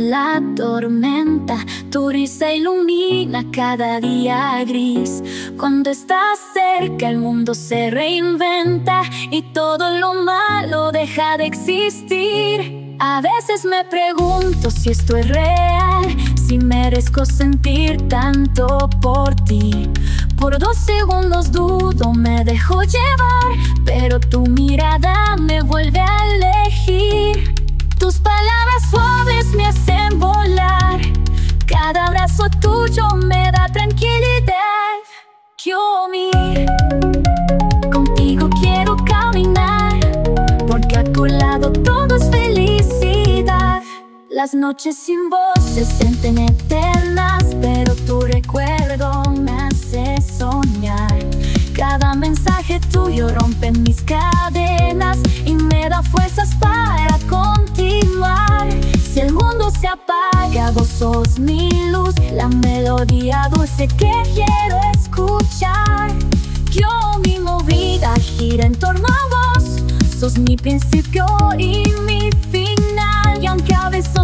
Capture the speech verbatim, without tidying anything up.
la tormenta, tu risa ilumina cada día gris. Cuando estás cerca el mundo se reinventa y todo lo malo deja de existir. A veces me pregunto si esto es real, si merezco sentir tanto por ti. Por dos segundos dudo, me dejo llevar, pero tu mirada me vuelve a elegir. Tus palabras suaves me hacen volar, cada abrazo tuyo me da tranquilidad. Yo mir, contigo quiero caminar, porque a tu lado todo es felicidad. Las noches sin vos se sienten eternas, pero tu recuerdo me hace soñar. Cada mensaje tuyo rompe mis cadenas y me da fuerzas para continuar. Si el mundo se apaga, vos sos mi luz, la melodía dulce que quiero escuchar. Yo, mi movida gira en torno a vos, sos mi principio y mi final. Y aunque a veces